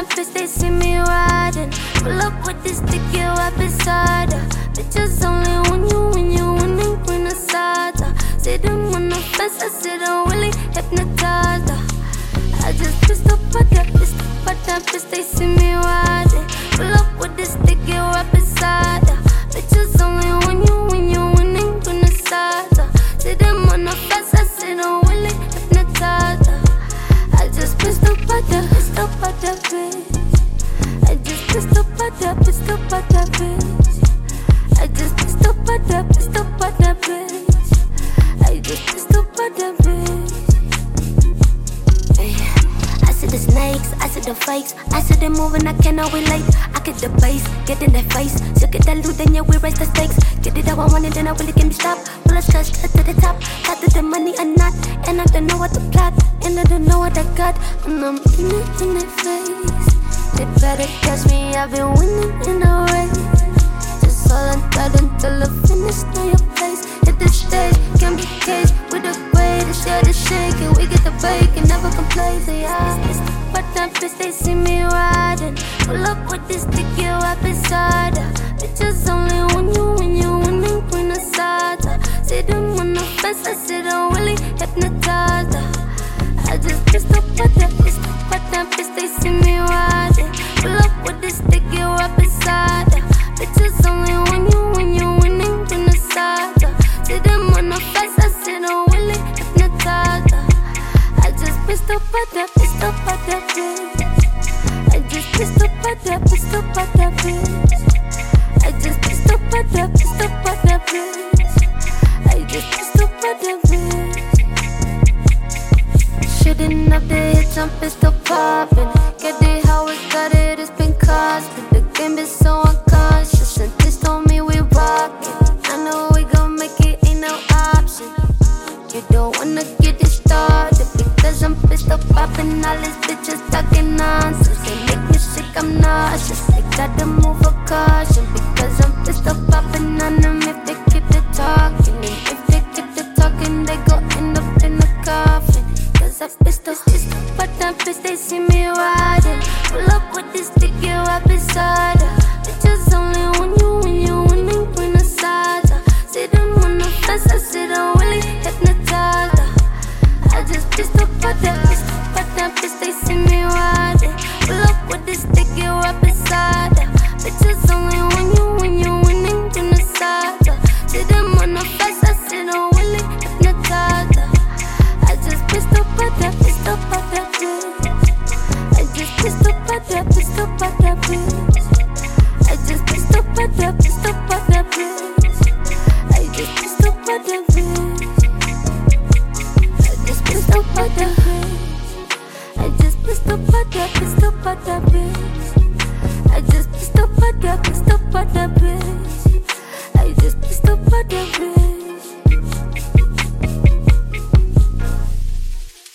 that bitch, they see me riding. Pull up with this stick, you up inside her. Bitches only when you winning, bring the sides. See them on the fence, I sit on really hypnotized. I just pissed up at that bitch, they see me riding. Pull up with this stick, you up inside her. Bitches only when you winning, bring the sides. See them on the fence, I sit on really hypnotized. I just pissed up at that bitch. I just pissed up at that bitch. I just pissed up at that bitch. I just pissed up at that bitch. I see the snakes, I see the fakes, I see them moving, I cannot relate. I get the bass, get in their face. So get that loot, then yeah, we raise the stakes. Get it how I want it, then I really can't be stopped. Pull a skirt to the top, got the money or not. And I don't know what to plot, and I don't know what I got. And I'm in it in their face. They better catch me, I've been winning in the race. Just all I'm tired until I finish, know your place. Hit the stage, can't be caged with the way to share the shake. And we get the bacon, never complain. Say, but that bitch, they see me riding. Pull up with this stick, you up inside her. Bitches only when you winning, bring the sides. See them on the fence, I sit on really hypnotized. I just pissed up at that bitch, they see me riding. Pull up with this stick, you up inside her. Bitches only when you winning, bring the sides. See them on the fence, I sit on really hypnotized. I just pissed up at that bitch. I just pissed up at that bitch. I just pissed up at that bitch. I just pissed up at that bitch. Shooting up the hits, I'm pissed up poppin'. Get it how it got it, it's been costed. The game is so unconscious, and this told me we rockin'. I know we gon' make it, ain't no option. You don't wanna get it started because I'm pissed up poppin'. All these bitches talking nonsense, they make me sick, I'm nauseous. They gotta move a caution because I'm pissed up poppin' on them. If they keep it talking, and if they keep it talking, they gon' end up in the coffin. Cause I'm pissed up at that bitch, they see me riding. Pull up with this stick, you up inside her. Bitches only when you winning, bring the sides. See them on the fence, I sit on really hypnotized. I just pissed up at that bitch, they see me riding. Pull up with this stick, you up inside her. Bitches only when you winning, bring the sides. See them on the fence, I sit on really hypnotized. I just pissed up at that bitch. I just pissed up at that bitch. I just pissed up at that bitch. I just pissed up at that bitch. I just pissed up at that bitch. I just pissed up at that bitch. I just pissed up at that bitch. I just pissed up at that bitch.